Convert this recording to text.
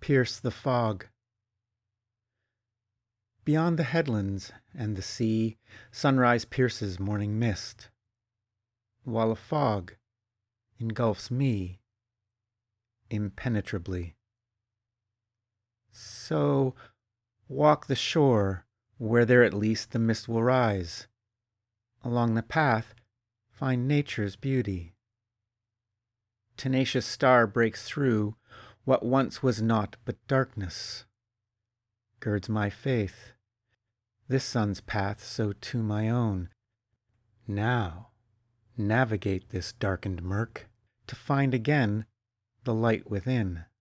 pierce the fog. Beyond the headlands and the sea, sunrise pierces morning mist, while a fog engulfs me impenetrably. So walk the shore where there at least the mist will rise. Along the path find nature's beauty. Tenacious star breaks through what once was naught but darkness. Girds my faith, this sun's path so too my own. Now navigate this darkened murk to find again the light within.